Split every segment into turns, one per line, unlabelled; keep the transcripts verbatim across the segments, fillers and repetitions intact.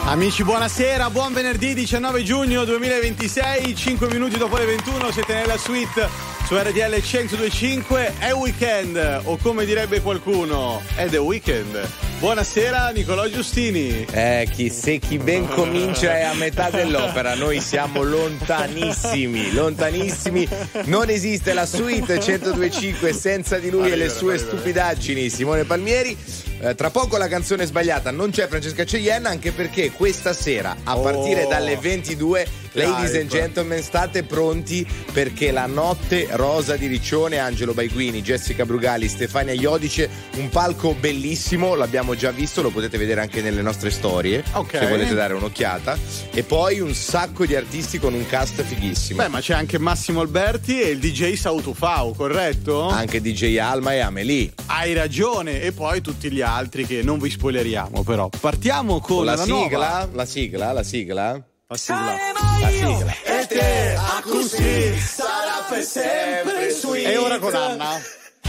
Amici, buonasera, buon venerdì diciannove giugno duemilaventisei, cinque minuti dopo le ventuno, siete nella suite su R T L centodue e cinque, è weekend, o come direbbe qualcuno, è the weekend. Buonasera Nicolò Giustini.
Eh, chi, se chi ben comincia è a metà dell'opera, noi siamo lontanissimi, lontanissimi, non esiste la suite centodue e cinque senza di lui e le sue stupidaggini. Simone Palmieri, eh, tra poco la canzone sbagliata, non c'è Francesca Ceglienna, anche perché questa sera a partire oh. dalle ventidue, ladies and gentlemen, state pronti perché la notte rosa di Riccione, Angelo Baiguini, Jessica Brugali, Stefania Iodice, un palco bellissimo, l'abbiamo già visto, lo potete vedere anche nelle nostre storie, okay, se volete dare un'occhiata, e poi un sacco di artisti con un cast fighissimo.
Beh, ma c'è anche Massimo Alberti e il D J Sautufau, corretto?
Anche D J Alma e Amelie.
Hai ragione, e poi tutti gli altri che non vi spoileriamo, però. Partiamo con, con la, la
sigla,
nuova.
la sigla, la sigla.
La sigla.
La sigla.
E te, a così sarà per sempre sweet.
E ora con Anna.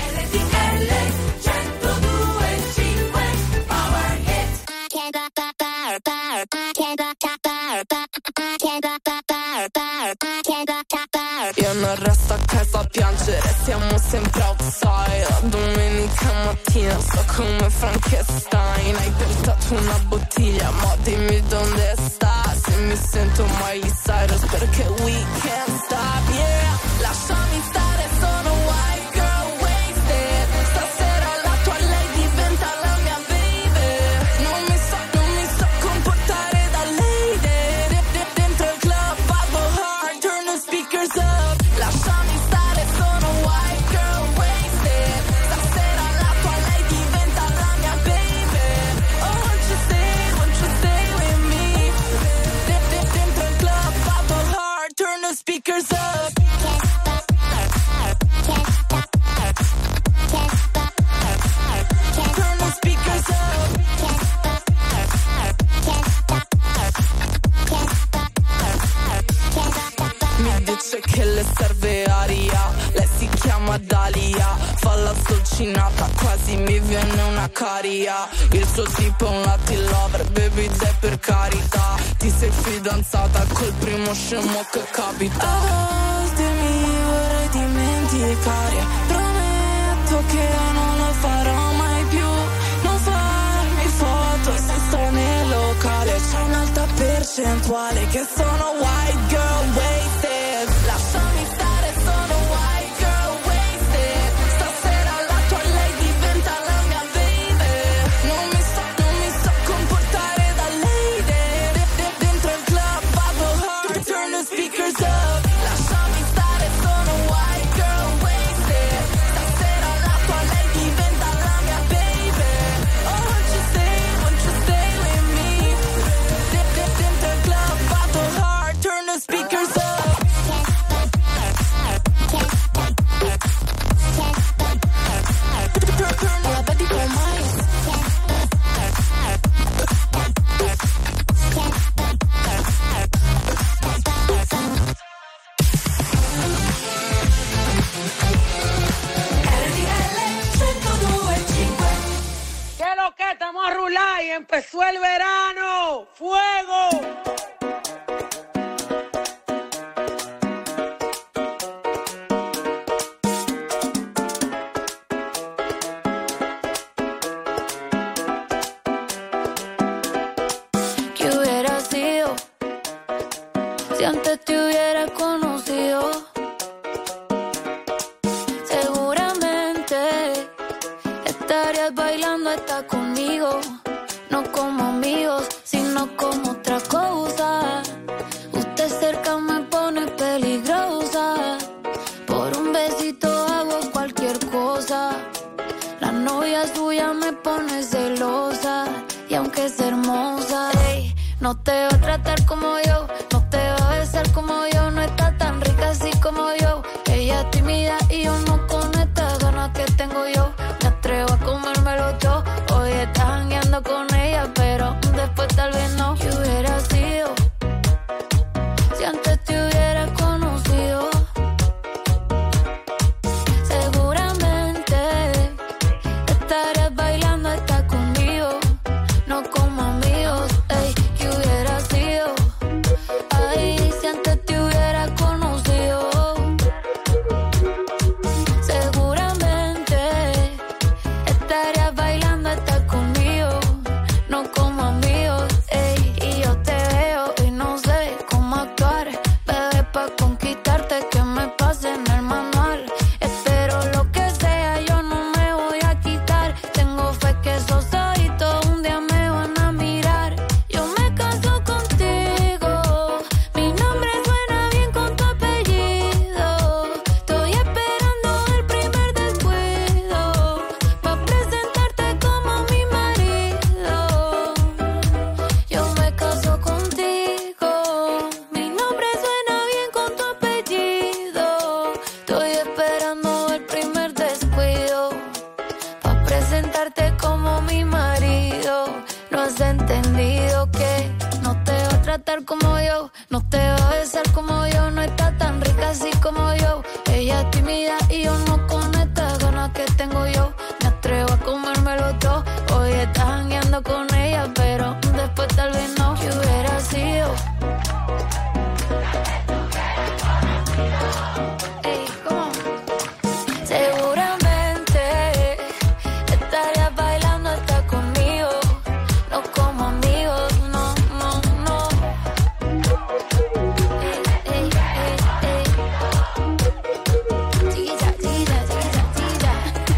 Io non resto a casa a piangere, siamo sempre outside. Domenica mattina sto come Frankenstein. Hai portato una bottiglia, ma dimmi dove sta. Se mi sento Miley Cyrus perché we can't stop, yeah. Lasciami stare, sono white girl wasted. Stasera la tua lei diventa la mia baby. Non mi so, non mi so comportare da lady. De- de- dentro il club vado hard, turn the speakers up. Lasciami stare, sono white girl wasted. Stasera la tua lei diventa la mia baby. Oh, won't you stay, won't you stay with me? De- de- dentro il club vado hard, turn the speakers up. Turn the speakers up. Mi dice che le serve aria, lei si chiama Dalia, fa la sdolcinata, quasi mi viene una caria. Il suo tipo è un Latin lover, baby dai per carità. Ti sei fidanzata col primo scemo che capita. A volte mi vorrei dimenticare, prometto che non lo farò mai più. Non farmi foto se sto nel locale, c'è un'alta percentuale che sono white girl wasted. Lasciami stare, sono white girl wasted. Stasera la tua lei diventa la mia baby. Non mi so, non mi so comportare da lady. De- de- dentro il club vado hard, turn the speakers up. Lasciami stare, sono white girl wasted. Stasera la tua lei diventa la mia baby. Oh, won't you stay, won't you stay with me? De- de- dentro il club vado hard, turn the speakers up. La baby con mais.
¿Qué lo que estamos a rular y empezó el verano? ¡Fuego!
¿Qué hubiera sido si antes te hubiera conocido? Seguramente estarías bailando hasta conmigo, no como amigos, sino como otra cosa. Usted cerca me pone peligrosa, por un besito hago cualquier cosa. La novia suya me pone celosa, y aunque es hermosa, ey, no te va a tratar como yo, no te va a besar como yo, no está tan rica así como yo. Ella es tímida y yo no con estas ganas que tengo yo. Me atrevo a comérmelo yo. Hoy estás jangueando con ella, pero después tal vez no. ¿Qué hubiera sido si antes te hubiera conocido? Seguramente estarías bailando hasta conmigo, no como amigos. Ey, ¿qué hubiera Ella es tímida y yo no con estas ganas que tengo yo. Me atrevo a comérmelo todo. Hoy estás jangueando con ella, pero después tal vez no. ¿Qué hubiera sido? Ey, ¿cómo? Seguramente estarías bailando hasta conmigo. No como amigos, no, no, no. Ey, ey, ey, ey. Chiquita, chiquita, chiquita,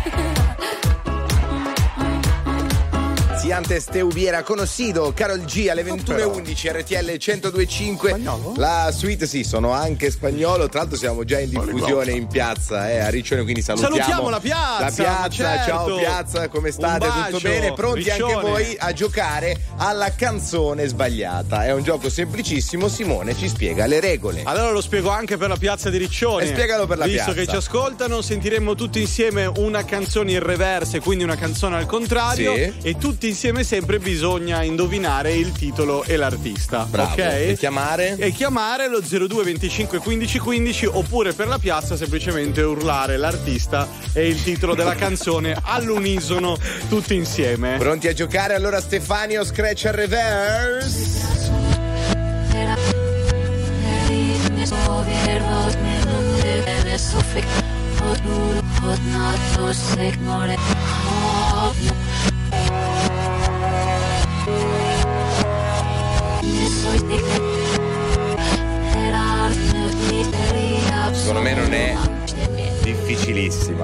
chiquita.
Si antes te hubiera conocido, Karol G alle ventuno e undici, R T L centodue e cinque.
Spagnolo?
La suite, sì, sono anche spagnolo. Tra l'altro siamo già in diffusione in piazza, eh, a Riccione, quindi salutiamo.
Salutiamo la piazza.
La piazza,
certo.
Ciao piazza, come state?
Un bacio,
Tutto bene? Pronti
Riccione.
anche voi a giocare alla canzone sbagliata? È un gioco semplicissimo, Simone ci spiega le regole.
Allora lo spiego anche per la piazza di Riccione.
E spiegalo per la
Visto
piazza.
che ci ascoltano, sentiremo tutti insieme una canzone in reverse, quindi una canzone al contrario.
Sì.
E tutti insieme sempre bisogna indovinare il titolo e l'artista.
Bravo.
Ok?
E chiamare?
E chiamare lo zero due venticinque quindici quindici, oppure per la piazza semplicemente urlare l'artista e il titolo della canzone all'unisono tutti insieme.
Pronti a giocare? Allora Stefanio scratch al reverse. Secondo me non è difficilissima.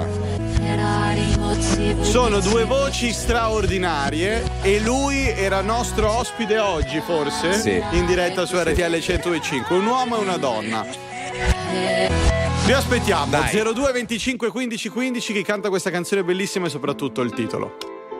Sono due voci straordinarie e lui era nostro ospite oggi, forse?
Sì.
In diretta su R T L centodue e cinque, un uomo e una donna. Vi aspettiamo.
Dai.
zero due venticinque quindici quindici, chi canta questa canzone bellissima e soprattutto il titolo.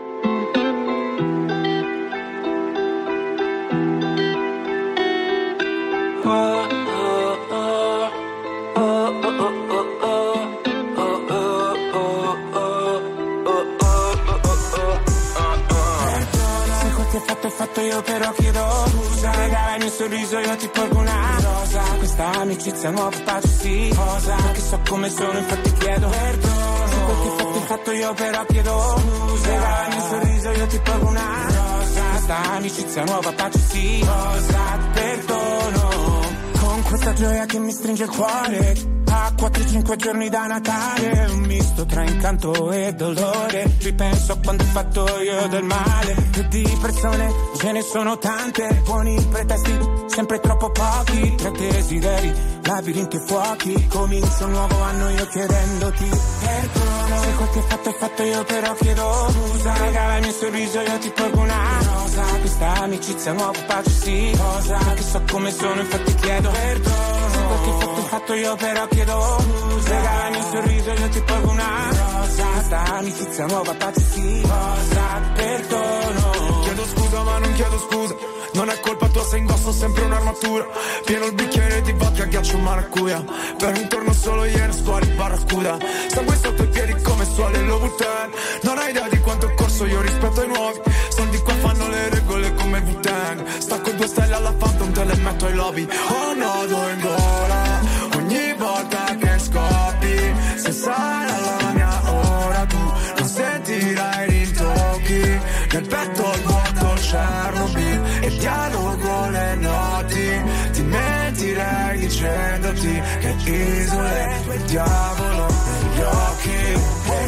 Fatto io però chiedo scusa, regala il mio sorriso, io ti porgo una rosa. Questa amicizia nuova pace sì, cosa che so come sono, infatti chiedo perdono. Se quel che fatto è fatto io però chiedo scusa, regala il mio sorriso, io ti porgo una rosa. Questa amicizia nuova pace sì, cosa perdono. Con questa gioia che mi stringe il cuore, a quattro cinque giorni da Natale, un misto tra incanto e dolore. Ripenso a quando ho fatto io del male, e di persone ce ne sono tante. Buoni pretesti, sempre troppo pochi. Tra desideri, labirinti e fuochi. Comincio un nuovo anno io chiedendoti perdono. Se quel che fatto è fatto io però chiedo scusa, regala il mio sorriso, io ti porgo una rosa. Questa amicizia nuova pace sì, cosa che so come sono, infatti chiedo perdono. Se quel che fatto è fatto io però chiedo scusa, regala il mio sorriso, io ti porgo una rosa. Questa amicizia nuova pace sì, cosa perdono.
Chiedo scusa ma non chiedo scusa, non è colpa tua se indosso sempre un'armatura. Pieno il bicchiere di vodka, ghiaccio maracuja. Per intorno solo ieri squali barracuda. Sangue sotto i piedi come suole Louboutin. Non hai idea di quanto ho corso io rispetto ai nuovi. Soldi qua fanno le regole come Wu-Tang. Stacco due stelle alla Phantom, te le metto ai lobby. Ho un nodo in gola ogni volta che scoppi. Se sarai la mia ora tu non sentirai rintocchi. Nel petto il vuoto Chernobyl e dialogo le noti. Ti mentirei dicendoti che isole quel diavolo negli occhi.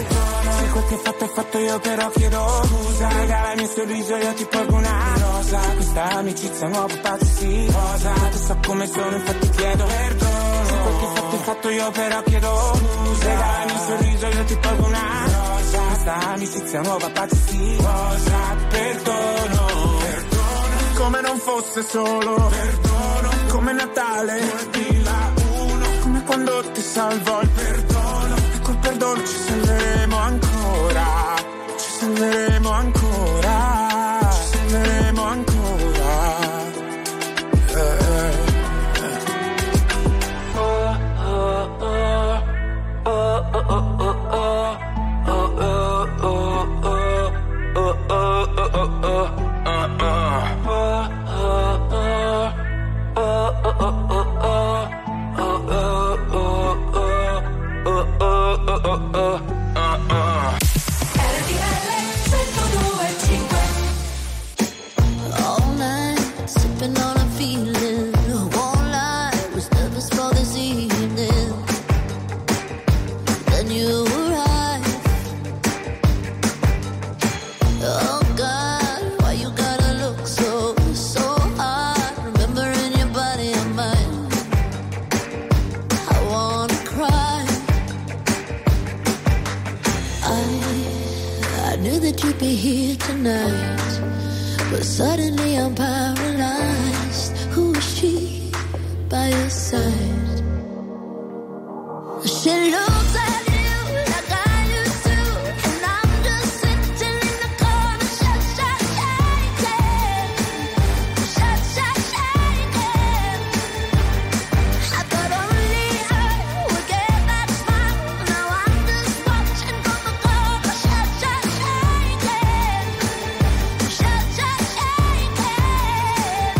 Se quel che fatto è fatto io però chiedo scusa, regala il mio sorriso, io ti porgo una rosa. Questa amicizia nuova pace sì, cosa che so come sono, infatti chiedo perdono. Se quel che fatto è fatto io però chiedo scusa, regala il mio sorriso, io ti porgo una rosa. Questa amicizia nuova pace sì, cosa perdono. Perdono come non fosse solo perdono, come Natale duemilauno, come quando ti salvo il perdono. E col perdono ci salveremo ancora, ci salveremo ancora, ci salveremo ancora. Eh, eh. Oh, oh, oh, oh, oh, oh, oh, oh.
when you arrive. Oh God, why you gotta look so, so hard? Remembering your body and mine, I wanna cry. I, I knew that you'd be here tonight, but suddenly I'm paralyzed. Who is she by your side? She looks at you like I used to, and I'm just sitting in the corner, shut, shut, shaking, shut, shut, shaking. I thought only I would get that smile. Now I'm just watching from the corner, shut, shut, shaking, shut, shut, shaking.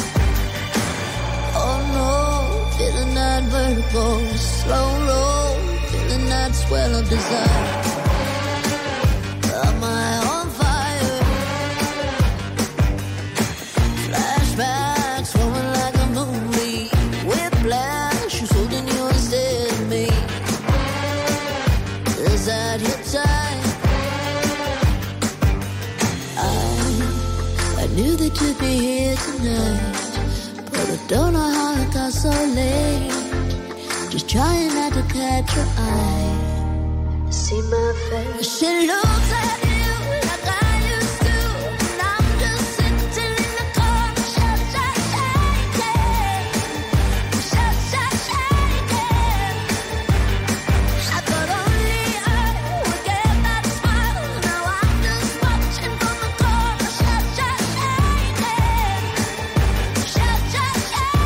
Oh no, feeling that vertigo, slow roll. That swell of desire. Am I on fire? Flashbacks rolling like a movie. Whiplash, who's holding you instead of me? Is that your time? I, I knew that you'd be here tonight, but I don't know how it got so late. Just trying not to catch your eye. See my face. She looks at you like I used to, and I'm just sitting in the corner, shut, shut, shaking, shut, shut, shaking. I thought only I would get that smile. Now I'm just watching from the corner, shut, shut, shaking, shut, shut,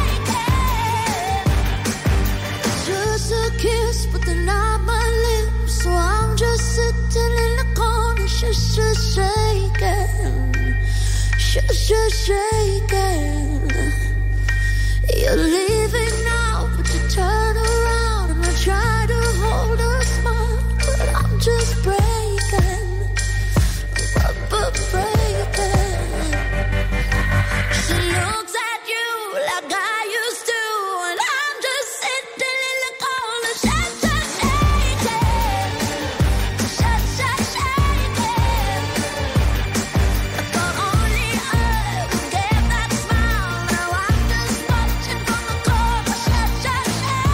shaking. Just a kiss, but they're not my lips, so I'm just sitting in the corner, shush, shush, shaking, shush, shush, shaking. You're leaving now, but you turn around and I try to hold a smile, but I'm just breaking, but, but breaking. She looks at you like I used to, and I'm just sitting in the corner, shut, shut, shaking, shut, shut, shaking. I thought only I would get that smile. Now I'm just watching from the corner, shut, shut,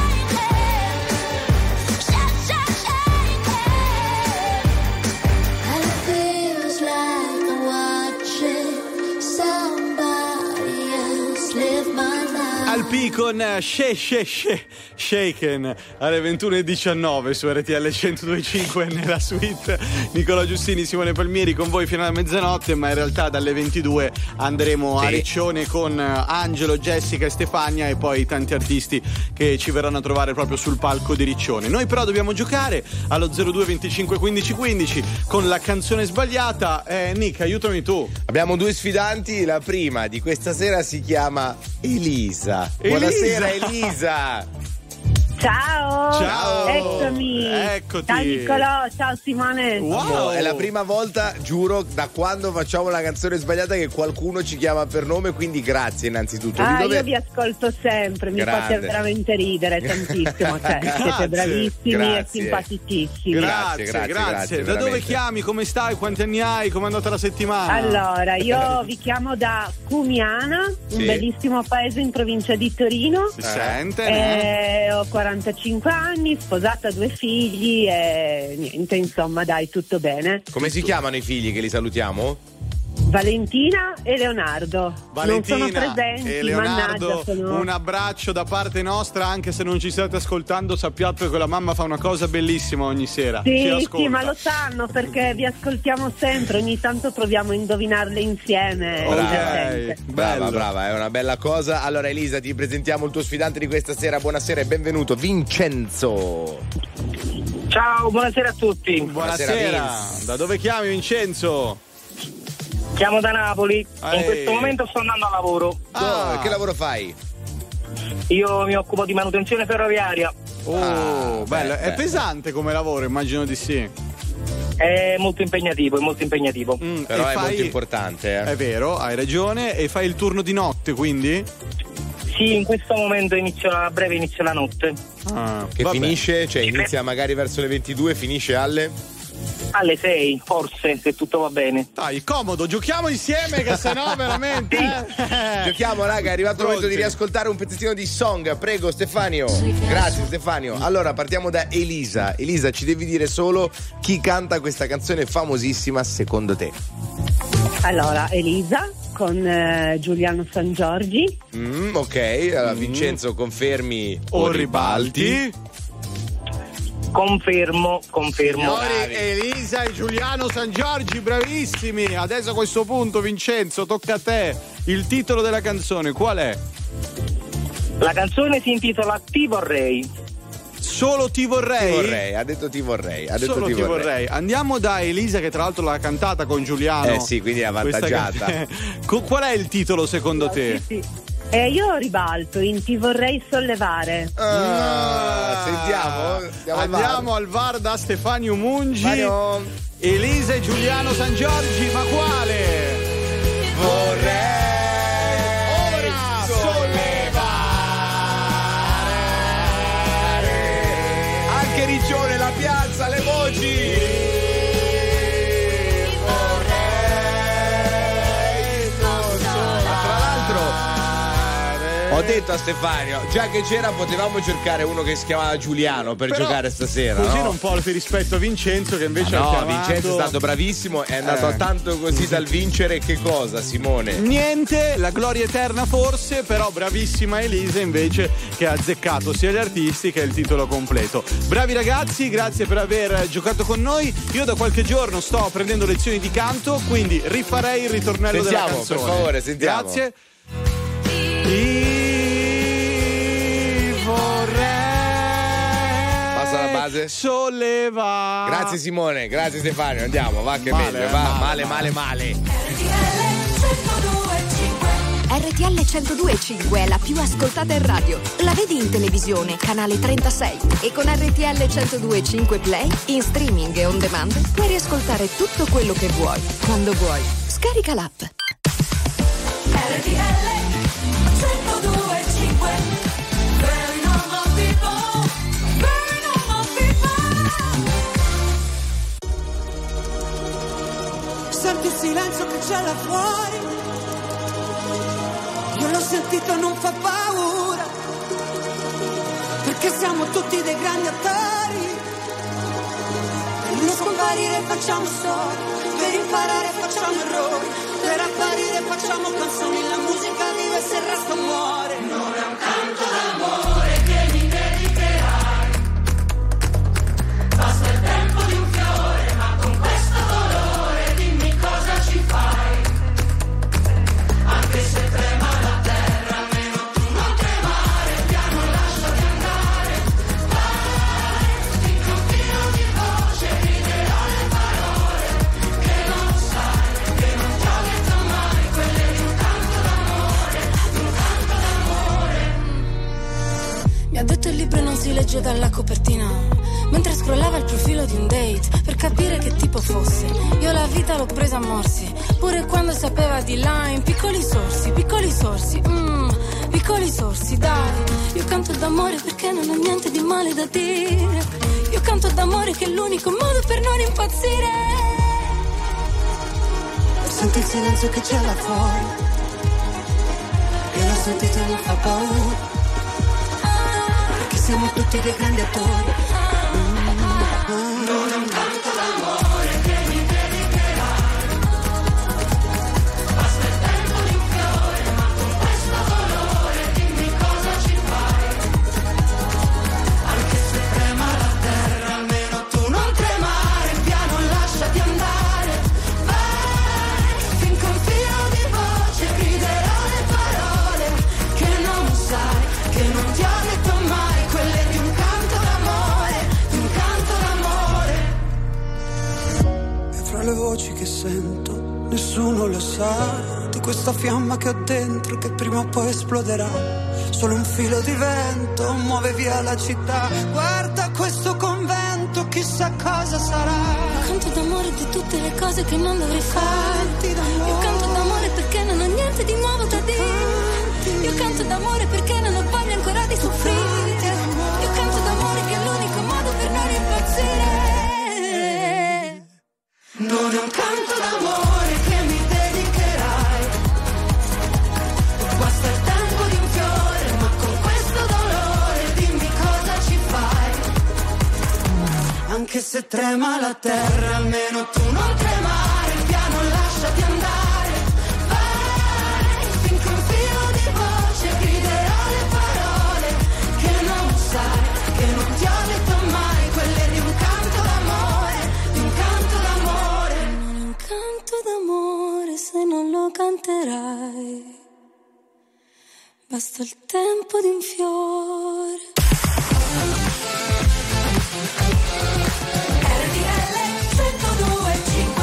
shaking, shut, shut, shaking. And it feels like I'm watching somebody else live my life.
Alpi con She She She Shaken alle ventuno e diciannove su R T L centodue e cinque nella suite. Nicola Giustini, Simone Palmieri con voi fino alla mezzanotte, ma in realtà dalle ventidue andremo
Sì.
a Riccione con Angelo, Jessica e Stefania, e poi tanti artisti che ci verranno a trovare proprio sul palco di Riccione. Noi però dobbiamo giocare allo zero due venticinque quindici quindici con la canzone sbagliata. eh, Nick, aiutami tu.
Abbiamo due sfidanti, la prima di questa sera si chiama Elisa.
Elisa.
Buonasera Elisa.
Ciao.
Ciao.
Eccomi.
Eccoti.
Ciao Niccolò, ciao Simone.
Wow.
È la prima volta, giuro, da quando facciamo la canzone sbagliata che qualcuno ci chiama per nome, quindi grazie innanzitutto.
Ah,
Di dove...
io vi ascolto sempre, mi
Grande.
fate veramente ridere tantissimo, cioè,
Grazie.
siete bravissimi
Grazie.
e simpaticissimi.
Grazie,
Grazie,
grazie,
grazie, grazie,
Da dove
veramente.
chiami? Come stai? Quanti anni hai? Come è andata la settimana?
Allora, io vi chiamo da Cumiana,
Sì.
un bellissimo paese in provincia di Torino.
Si sente? eh?
Eh, ho quarantacinque anni, sposata, due figli e niente, insomma, dai, tutto bene.
Come si chiamano i figli che li salutiamo?
Valentina e Leonardo.
Valentina
non sono presenti,
e Leonardo,
mannaggia, sono...
un abbraccio da parte nostra, anche se non ci state ascoltando, sappiate che la mamma fa una cosa bellissima ogni sera. Ci
Sì,
ascolta.
sì, ma lo sanno perché vi ascoltiamo sempre, ogni tanto proviamo a indovinarle insieme. è
Ok,
divertente.
Brava,
bello.
brava, è una bella cosa. Allora Elisa, ti presentiamo il tuo sfidante di questa sera. Buonasera e benvenuto Vincenzo.
Ciao, buonasera a tutti.
Buonasera.
Buonasera, Vince.
Da dove chiami, Vincenzo?
Chiamo da Napoli.
Ehi.
In questo momento sto andando a lavoro.
Ah.
Oh, che lavoro fai?
Io mi occupo di manutenzione ferroviaria.
Oh,
Ah,
bello.
beh,
È
beh.
pesante come lavoro, immagino di sì.
È molto impegnativo, è molto impegnativo.
Mm,
Però
e
è
fai-
molto importante, eh.
È vero, hai ragione. E fai il turno di notte, quindi?
Sì, in questo momento inizio a breve inizia la notte.
Ah, che vabbè. Finisce? Cioè inizia magari verso le ventidue, finisce alle?
Alle sei, forse, se tutto va bene.
Dai, comodo, giochiamo insieme che sennò veramente
eh? Giochiamo, raga, è arrivato il momento di riascoltare un pezzettino di Song. Prego Stefanio. Grazie Stefanio. Allora partiamo da Elisa. Elisa, ci devi dire solo chi canta questa canzone famosissima secondo te.
Allora, Elisa con eh, Giuliano San Giorgi.
Mm, ok, allora mm. Vincenzo confermi
o ribalti?
Confermo, confermo.
Signori, Elisa e Giuliano San Giorgi, bravissimi. Adesso a questo punto, Vincenzo, tocca a te. Il titolo della canzone qual è?
La canzone si intitola Ti vorrei.
Solo ti vorrei?
Ti vorrei, ha detto ti vorrei. Ha detto
Solo ti, ti vorrei. vorrei. Andiamo da Elisa, che tra l'altro l'ha cantata con Giuliano.
Eh sì, quindi è avvantaggiata.
Can... Qual è il titolo secondo no, te?
Sì, sì. Eh, io ribalto in Ti vorrei sollevare.
Ah, sentiamo.
Andiamo, Andiamo al V A R da Stefanio Mungi.
Mario.
Elisa e Giuliano San Giorgi, ma quale?
Vorrei
ora sollevare.
Anche Riccione, la piazza, le voci. Ho detto a Stefanio, già che c'era potevamo cercare uno che si chiamava Giuliano per
però
giocare stasera.
Così
no?
non porti rispetto a Vincenzo che invece
ah,
ha
no,
chiamato...
Vincenzo è stato bravissimo, è andato
eh.
tanto così dal vincere. Che cosa, Simone?
Niente, la gloria eterna forse, però bravissima Elisa invece che ha azzeccato sia gli artisti che il titolo completo. Bravi ragazzi, grazie per aver giocato con noi. Io da qualche giorno sto prendendo lezioni di canto, quindi rifarei il ritornello
sentiamo,
della canzone.
Per favore, sentiamo.
Grazie.
Passa la base.
Solleva.
Grazie Simone, grazie Stefano. Andiamo, va che
male,
meglio, va,
male,
male, male, male.
R T L centodue e cinque è la più ascoltata in radio. La vedi in televisione, canale trentasei. E con R T L centodue e cinque Play, in streaming e on demand, puoi riascoltare tutto quello che vuoi, quando vuoi. Scarica l'app.
R T L centodue e cinque. Very normal people, very normal people. Senti il silenzio che c'è là fuori. Io l'ho sentito, non fa paura, perché siamo tutti dei grandi attori. Per non scomparire facciamo storie, per imparare facciamo errori, per apparire facciamo canzoni, la musica vive se il resto muore. Non è un canto d'amore che mi dedicherai, basta il tempo di un fiore, ma con questo dolore dimmi cosa ci fai. Anche se trema la terra, almeno tu non tremare, piano lasciati andare. Vai, finché un filo di voce riderò le parole che non sai, che non ti ho detto mai, quelle di un canto d'amore, di un canto d'amore. Mi ha detto il libro non si legge dalla copertina, mentre scrollava il profilo di un date per capire che tipo fosse. Io la vita l'ho presa a morsi, pure quando sapeva di là, in piccoli sorsi, piccoli sorsi, mm, piccoli sorsi, dai. Io canto d'amore perché non ho niente di male da dire. Io canto d'amore che è l'unico modo per non impazzire. Senti il silenzio che c'è là fuori, e l'ho sentito e non fa paura, perché siamo tutti dei grandi attori. Non è un canto d'amore che mi dedicherai, basta il tempo di un fiore, ma con questo dolore dimmi cosa ci fai. Anche se trema la terra, almeno tu non tremare, piano lasciati andare. Vai, finché un filo di voce griderò le parole che non sai, che non ti ho detto mai, quelle di un canto d'amore, di un canto d'amore. E fra le voci che sento, nessuno lo sa, di questa fiamma che ho dentro che prima o poi esploderà. Solo un filo di vento muove via la città. Guarda questo convento, chissà cosa sarà. Io canto d'amore di tutte le cose che non dovrei fare. Io canto d'amore perché non ho niente di nuovo da dire. Io
canto d'amore perché non ho voglia ancora di soffrire. Io canto d'amore che è l'unico modo per non impazzire. Non è un canto d'amore che mi dedicherai, basta il tempo di un fiore, ma con questo dolore dimmi cosa ci fai. Anche se trema la terra, almeno tu non tremare, piano lasciati andare. Vai, finché un filo di voce griderò le parole che non sai, che non ti ho detto mai, quelle di un canto d'amore, di un canto d'amore. Non è un canto d'amore se non lo canterai, basta il tempo di un fiore. R T L centodue e cinque.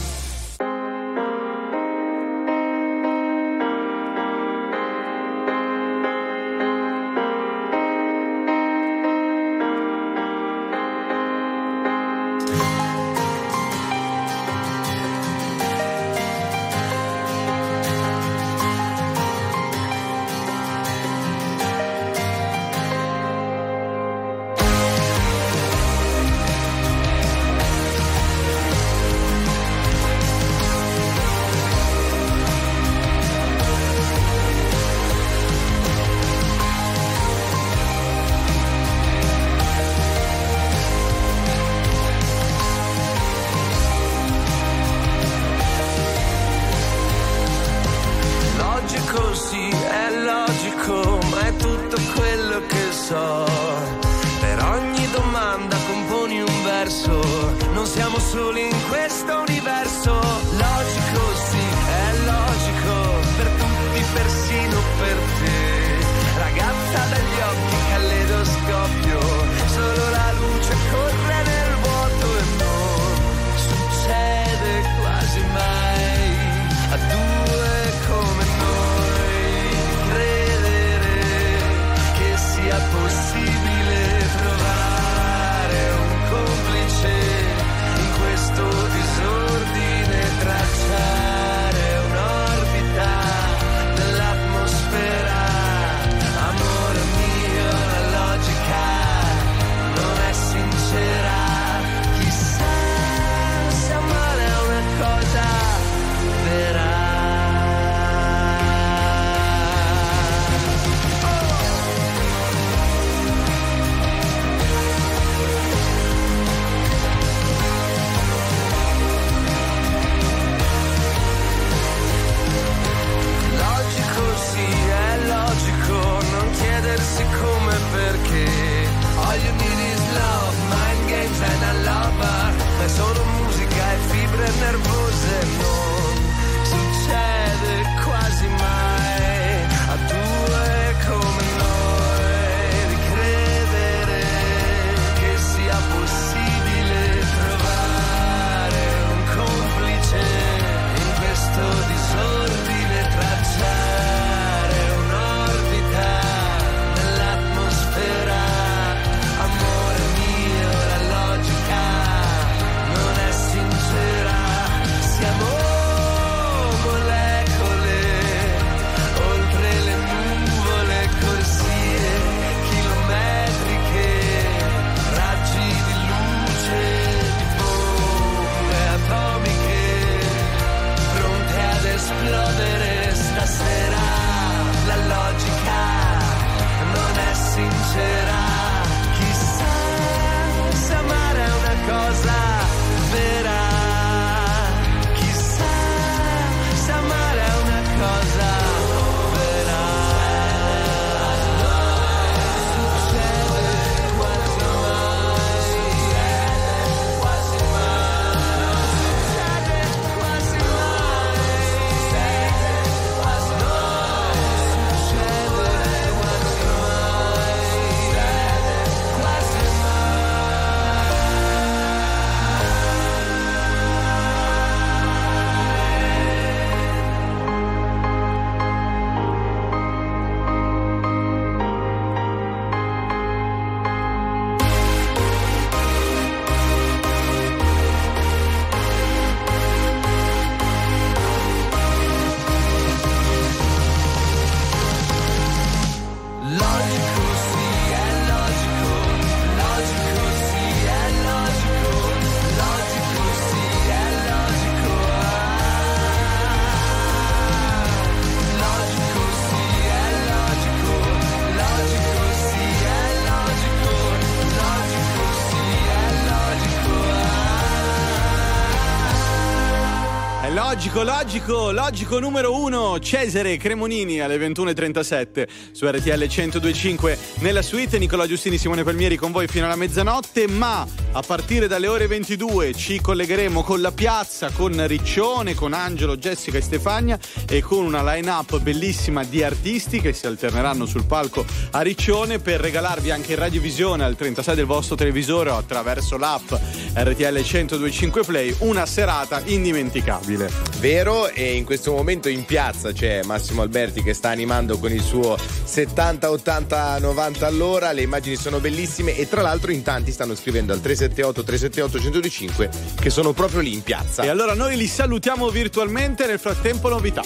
Sì, è logico, ma è tutto quello che so. Per ogni domanda componi un verso. Non siamo soli in questo universo. Logico, sì, è logico. Per tutti, persino per te. Ragazza dagli occhi, caleidoscopio. Solo la luce corre nel vuoto e non succede quasi mai a due come noi. Sia possibile trovare un complice in questo disordine.
Logico, logico, logico numero uno, Cesare Cremonini alle ventuno e trentasette su R T L centodue e cinque nella suite. Nicola Giustini, Simone Palmieri con voi fino alla mezzanotte, ma a partire dalle ore ventidue ci collegheremo con la piazza, con Riccione, con Angelo, Jessica e Stefania e con una line-up bellissima di artisti che si alterneranno sul palco a Riccione per regalarvi anche in radiovisione al trentasei del vostro televisore o attraverso l'app R T L centodue e cinque Play una serata indimenticabile.
Vero, e in questo momento in piazza c'è Massimo Alberti che sta animando con il suo settanta, ottanta, novanta all'ora. Le immagini sono bellissime e tra l'altro in tanti stanno scrivendo al tre sette otto tre sette otto uno zero cinque che sono proprio lì in piazza.
E allora noi li salutiamo virtualmente, nel frattempo novità.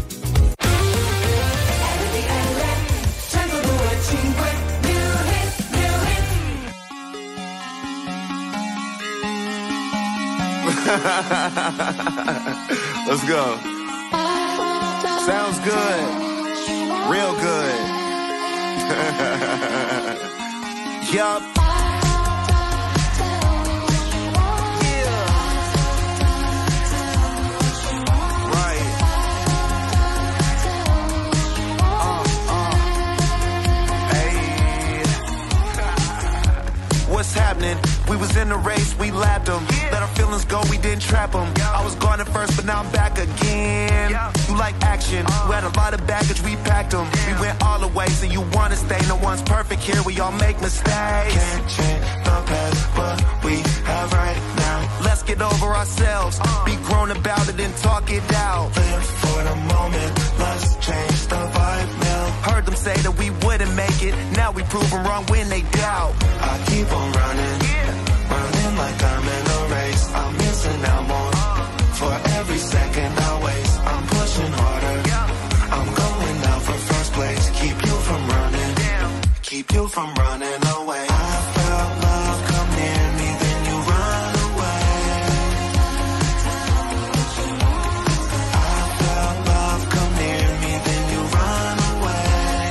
Let's go. Sounds good. Real good. Yup. Yeah. Right. Uh, uh. Hey. What's happening? We was in the race, we lapped them. Let our feelings go, we didn't trap them. I was gone at first, but now I'm back again. You like action, we had a lot of baggage, we packed them. We went all the way, so you wanna stay. No one's perfect here, we all make mistakes. Can't change the past, but we have right now. Let's get over ourselves, be grown about it and talk it out. Live for the moment, let's change the vibe now. Heard them say that we wouldn't make it, now we prove them wrong when they doubt. I keep on running. Running like I'm in a race, I'm missing out more. For every second I waste, I'm pushing harder. I'm going out for first place, keep you from running. Keep you from running away. I felt love come near me, then you run away. I felt love come near me, then you run away.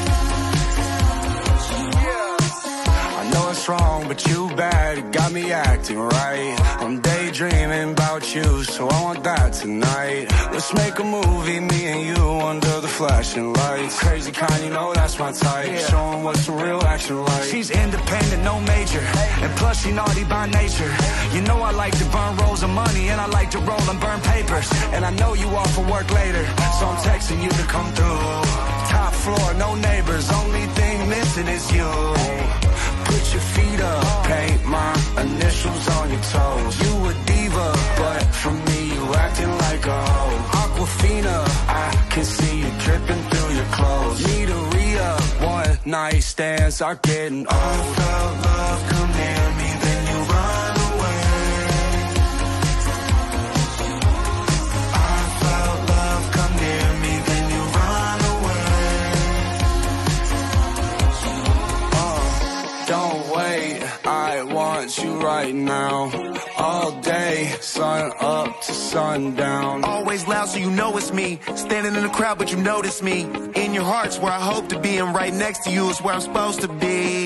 I know it's wrong, but you bad, it got me acting right. I'm daydreaming about you, so I want that tonight. Let's make a movie, me and you under the flashing lights. Crazy kind, you know that's my type. Yeah. Show 'em what's the real action like. She's independent, no major, and plus she naughty by nature. You know I like to burn rolls of money, and I like to roll and burn papers. And I know you off for work later, so I'm texting you to come through. Top floor, no neighbors, only thing missing is you. Put your feet up, paint my initials on your toes. You a diva, but for me you acting like a hoe. Aquafina, I can see you dripping through your clothes. Need a re-up, one night stands are getting old. I felt love come near me, then you run away. I felt love come near me, then you run away. Uh, don't wait, I want you right now. All day, sun up to sundown. Always loud so you know it's me. Standing in the crowd but you notice me. In your heart's where I hope to be, and right next to you is where I'm supposed to be.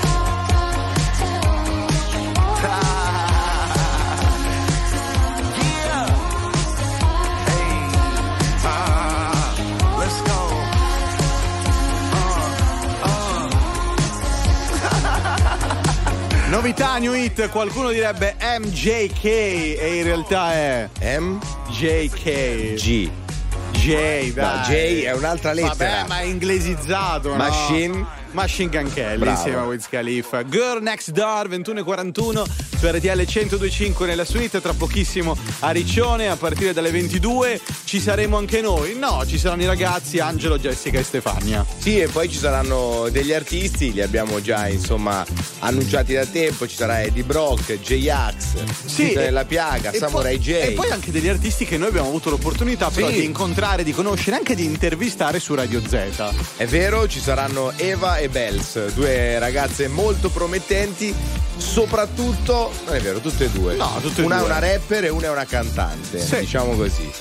Novità, new hit, qualcuno direbbe M J K e in realtà è
M
J K
G
J, dai.
No, J è un'altra lettera.
Vabbè, ma è inglesizzato,
Machine
no? Machine Gun Kelly
Bravo.
insieme a Wiz Khalifa. Girl Next Door, ventuno e quarantuno su R T L centodue e cinque nella suite. Tra pochissimo a Riccione, a partire dalle ventidue ci saremo anche noi. No, ci saranno i ragazzi Angelo, Jessica e Stefania.
Sì, e poi ci saranno degli artisti, li abbiamo già insomma annunciati da tempo. Ci sarà Eddie Brock, J-Ax,
Sì,
Tito
e-
della Piaga,
e
Samurai
poi,
J.
E poi anche degli artisti che noi abbiamo avuto l'opportunità però
Sì.
di incontrare, di conoscere, anche di intervistare su Radio Z.
È vero, ci saranno Eva e Bells, due ragazze molto promettenti, soprattutto, non è vero, tutte e due.
No, tutte e
una
due.
è una rapper e una è una cantante,
Sì.
diciamo così.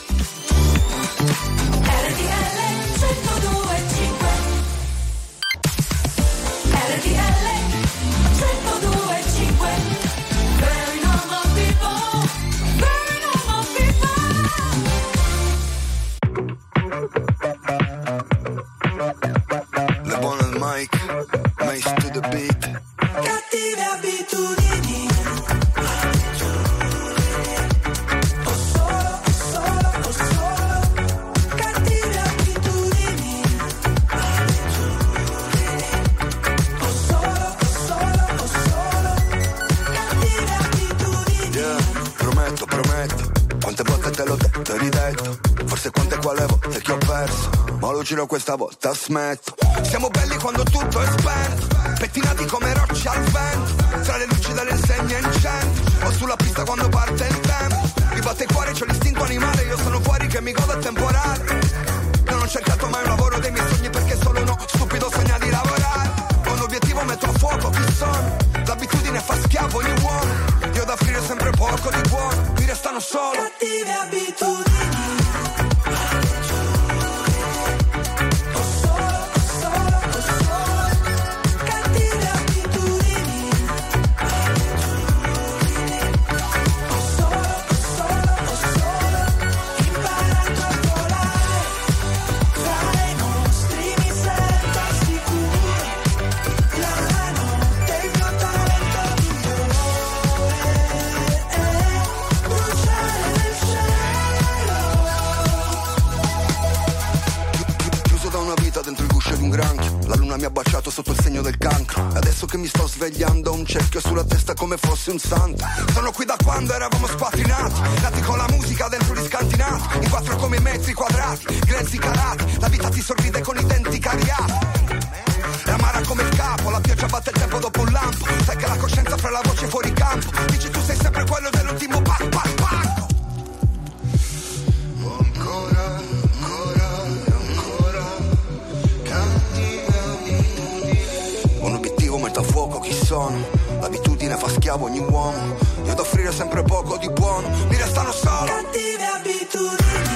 te ridetto. Forse quante quale volte che ho perso, ma lo giro questa volta smetto. Siamo belli quando tutto è spento, pettinati come rocce al vento, tra le luci delle insegne incenti, o sulla pista quando parte il tempo. Mi batte il cuore, c'ho l'istinto animale, io sono fuori che mi godo il temporale. Non ho cercato mai un lavoro dei miei sogni perché solo uno stupido sogna di lavorare. Ho un obiettivo, metto a fuoco chi sono, l'abitudine fa schiavo ogni uomo. Io da offrire sempre poco di buono, mi restano solo
cattive abitudini.
La luna mi ha baciato sotto il segno del cancro. Adesso che mi sto svegliando ho un cerchio sulla testa come fossi un santo. Sono qui da quando eravamo squatrinati, nati con la musica dentro gli scantinati, in quattro come metri quadrati, grezzi calati. La vita ti sorride con i denti cariati, è amara come il capo, la pioggia batte il tempo dopo un lampo. Sai che la coscienza fra la voce fuori campo, dici tu sei sempre quello dell'ultimo pac pac pac. Ancora metto a fuoco chi sono, l'abitudine fa schiavo ogni uomo. Io ad offrire sempre poco di buono, mi restano solo
cattive abitudini.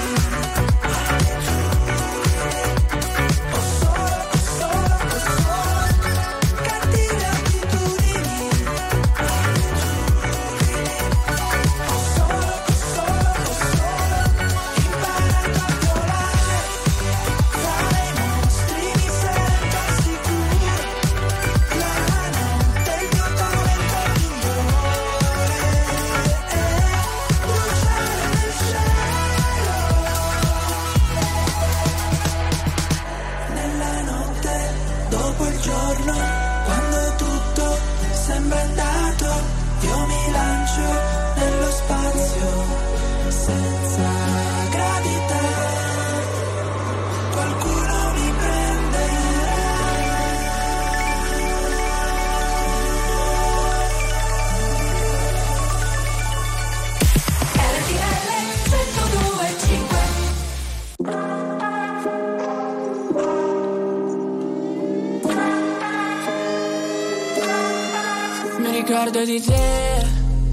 Ricordo di te,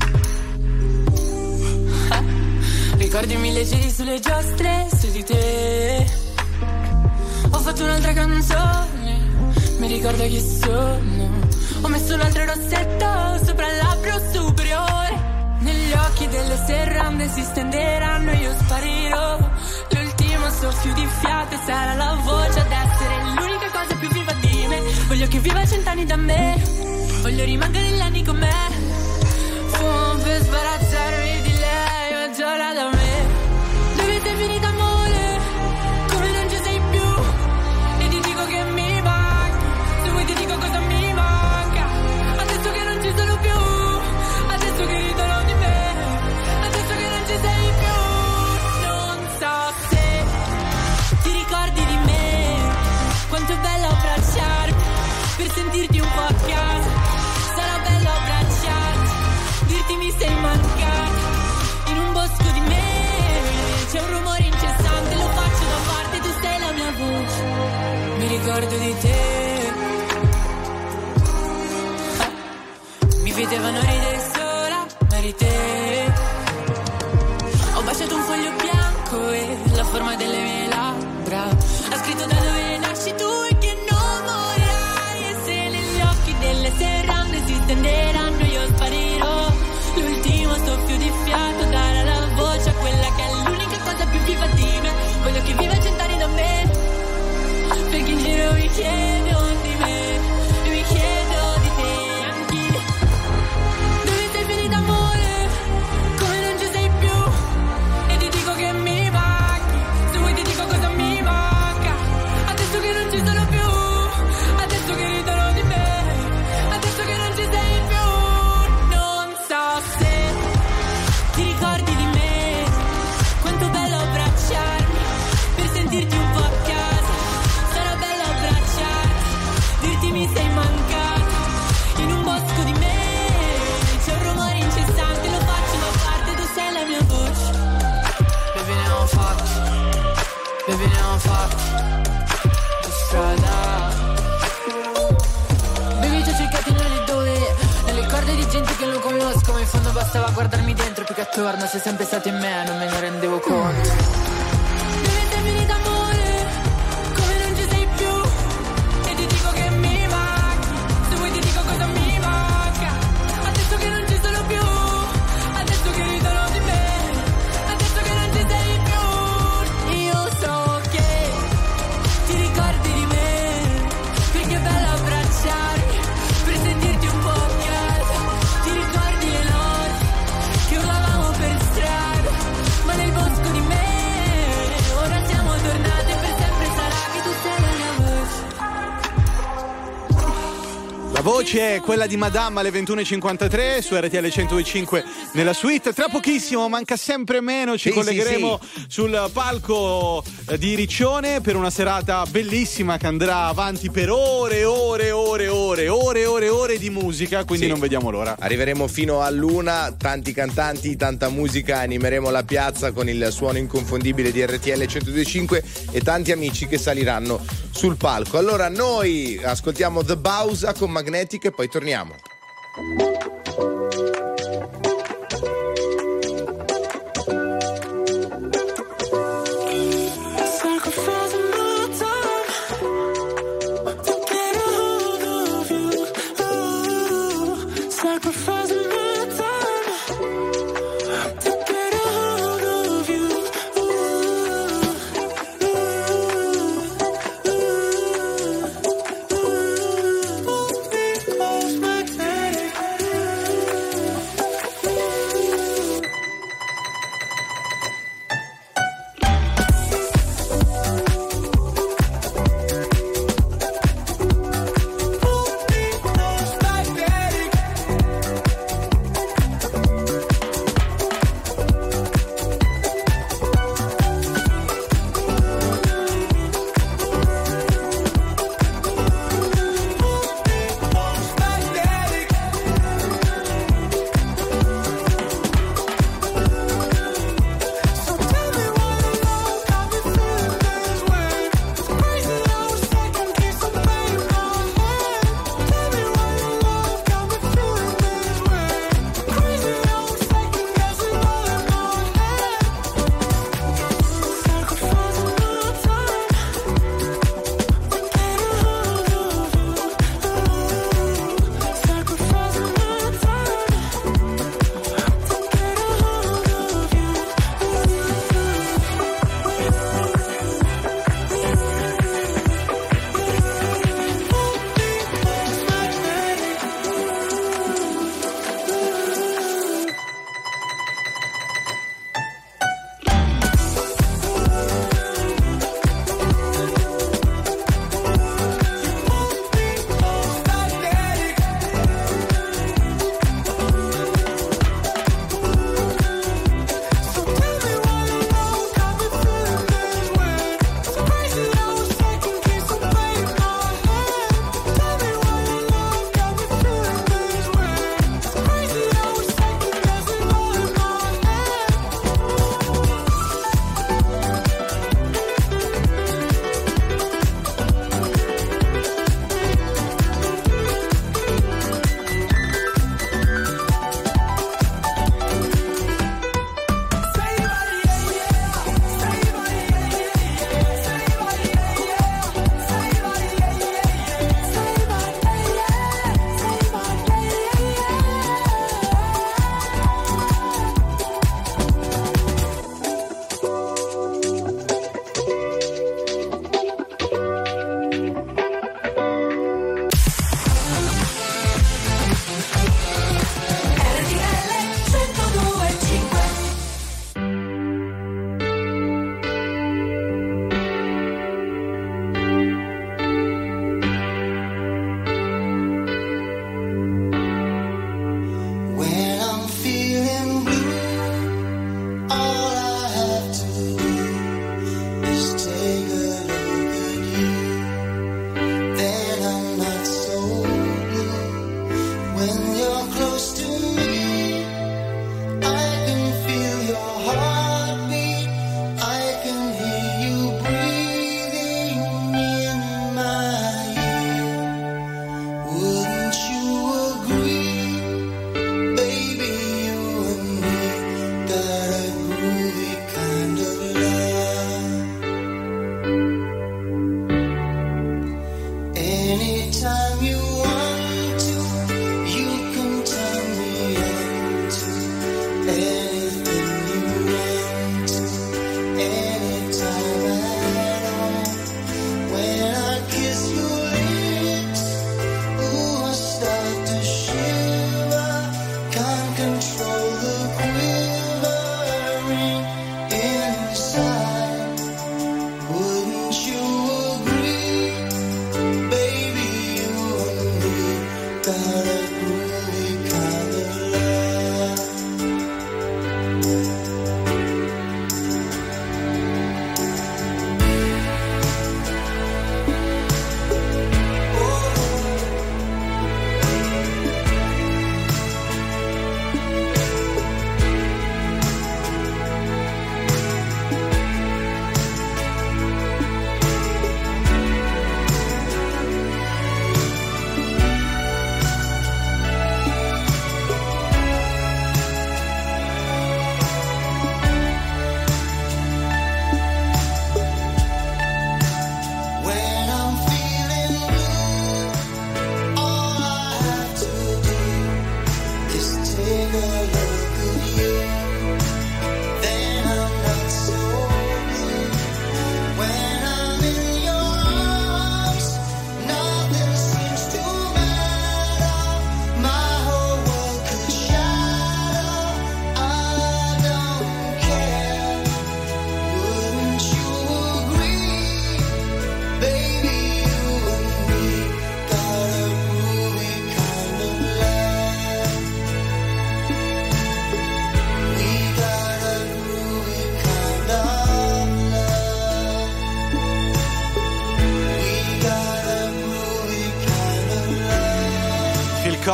ah, ricordi mille giri sulle giostre su di te. Ho fatto un'altra canzone, mi ricordo chi sono. Ho messo un altro rossetto sopra il labbro superiore. Negli occhi delle serrande si stenderanno e io sparirò. L'ultimo soffio di fiato sarà la voce ad essere l'unica cosa più viva di me. Voglio che viva cent'anni da me, voglio rimanere negli anni con me. Fumo per sbarazzarmi di lei, ma giorna da me. Dove sei finita amore? Come non ci sei più? E ti dico che mi manca, se vuoi ti dico cosa mi manca. Adesso che non ci sono più, adesso che ridono di me, adesso che non ci sei più. Non so se ti ricordi di me, quanto è bello abbracciarmi per sentirti un po' a casa. Sarà bello abbracciarti, dirti mi sei mancato. In un bosco di me c'è un rumore incessante, lo faccio da parte, tu sei la mia voce. Mi ricordo di te, ah, mi vedevano ridere sola, ma eri te. Ho baciato un foglio bianco e la forma delle mie labbra ha scritto da dove nasci tu e che non morirai. E se negli occhi delle serrande si stenderanno io sparirò. L'ultimo soffio di fiato darà la voce a quella che è l'unica cosa più viva di me. Voglio che viva cent'anni da me, perché in giro mi chiedo di me e mi chiedo di te anche. Dove sei finita amore?
bastava guardarmi dentro più che attorno. Sei sempre stato in me, non me ne rendevo conto. Deve termini d'amore, come non ci sei più. E ti dico che mi manchi, se vuoi ti dico cosa mi manca. Adesso che non ci sono più, adesso che ridono di me, adesso che non ci sei più. Io so che ti ricordi di me, perché è bello abbracciarmi, per sentirti un po' piace. Ti ricordi le notti che urlavamo per strada, ma nel bosco di me. Ora siamo tornate, per sempre sarà che tu sei la mia voce.
La voce è quella di Madame alle ventuno e cinquantatré su R T L centodue e cinque nella suite. Tra pochissimo, manca sempre meno, ci
Sì,
collegheremo
sì,
sul palco eh, di Riccione per una serata bellissima che andrà avanti per ore, ore, ore, ore, ore, ore, ore di musica, quindi
Sì.
non vediamo l'ora.
Arriveremo fino all'una, tanti cantanti, tanta musica, animeremo la piazza con il suono inconfondibile di R T L centodue e cinque e tanti amici che saliranno sul palco. Allora noi ascoltiamo The Bausa con Magnetic e poi torniamo.
Sacrificing my time to get a hold of you. Ooh, sacrificing my time to get a hold of you. Ooh, ooh, ooh, ooh. Hold me close, magnetic.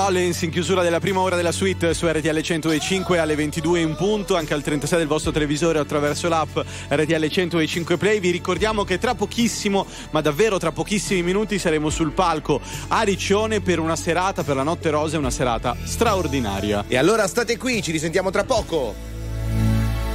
Rollins in chiusura della prima ora della suite su R T L cento e cinque alle ventidue in punto, anche al trentasei del vostro televisore attraverso l'app R T L cento e cinque Play. Vi ricordiamo che tra pochissimo, ma davvero tra pochissimi minuti, saremo sul palco a Riccione per una serata, per la Notte Rosa, una serata straordinaria.
E allora state qui, ci risentiamo tra poco.